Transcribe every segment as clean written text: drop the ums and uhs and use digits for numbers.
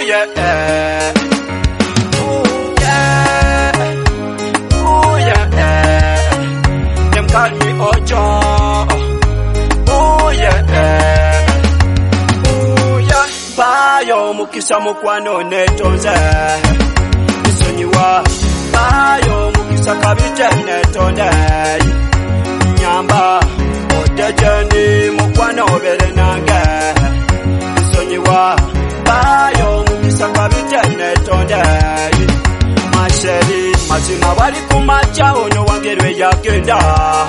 yeah. Ooh, yeah. Ooh, yeah. Them call me Ojo. Ooh, yeah. Ooh, yeah. Bayo mukisa mukwano netonze. Isonyiwa. Bayo mukisa kabite netonde. Nyamba. Odejeni mukwano obere nange. Isonyiwa. Bayo mukisa kabite netonde. Masheri mazima wali kumacha ono wangerwe yagenda.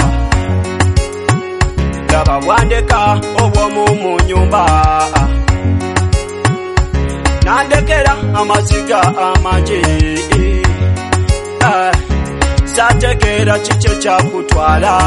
Laba wandeka obwo mu nyumba. Nandekera amaziga amanji. Sategera chiche cha kutwala.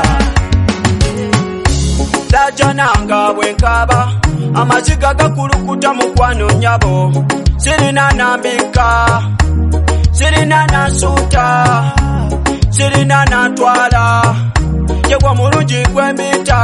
Lajananga bwenkaba amaziga gakulukuta mukwano nyabo. Sirina nambika, sirina nasuta, sirina natwala. Yegwa mulungi gwembita.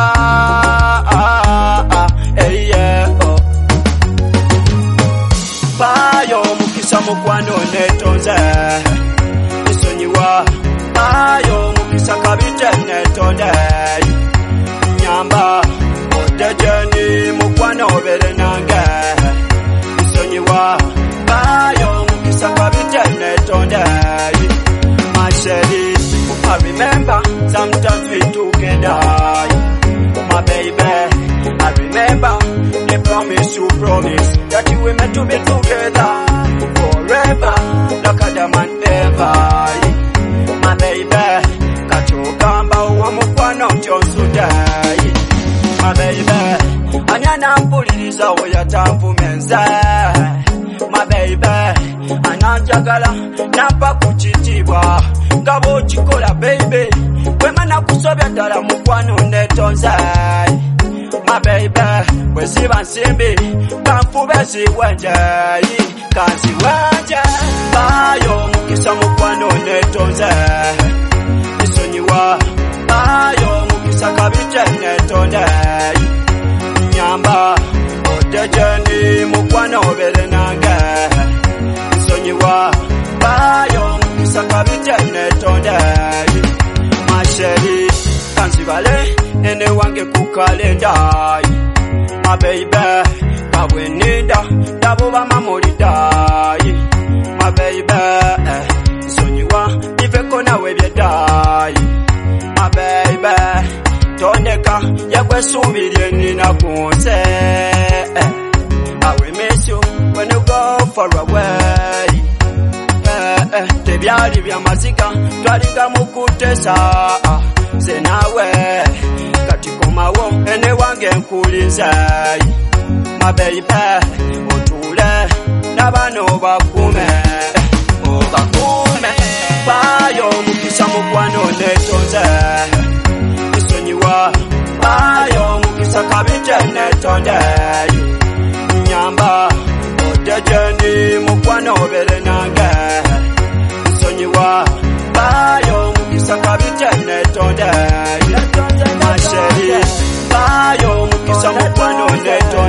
Bayo mukisa mukwano netonze. Isonyiwa. Bayo mukisa kabite netonde. Nyamba. Odejeni mukwano obere nange. Isonyiwa. Bayo mukisa kabite netonde. Masheri. I remember sometimes we together. My baby, I remember the promise you promised that you were meant to be together forever, like Adam and Eva. My baby, kachokamba uwamukwano chonsudai. My baby, anyana mpuliriza oyatampu menze. My baby, ananjagala nampa kuchitibwa. Ngabo chikola baby, wema na kusobya dala mukwano netonze. My baby, wesiba nsimbi, kanfube siwenje, kansi wenje. Bayo mukisa mukwano netonze. Isonyiwa. Bayo mukisa kabite netonze. Nyamba. Odejeni mukwano obere nange. Isonyiwa. Bayo mukisa kabite netonde. Masheri kanzibale ene wange kukalenda. My baby kabwenida dabo bamamulida. My baby isonyiwa niveko nawe byedai. My baby tondeka yakwesubirye nina kunse. I will miss you when you go far away. Tebyali bya maziga twaliga mukutesa. Senawe kati komawo ene wange nkuliza. My baby otule nabano bakume. Obakume. Bayo mukisa mukwano netonze. Isonyiwa. Bayo mukisa kabite netonde. Nyamba. Odejeni mukwano obere nange. Isonyiwa. Bayo mukisa kabite netonde. Masheri. Bayo mukisa mukwano netonde.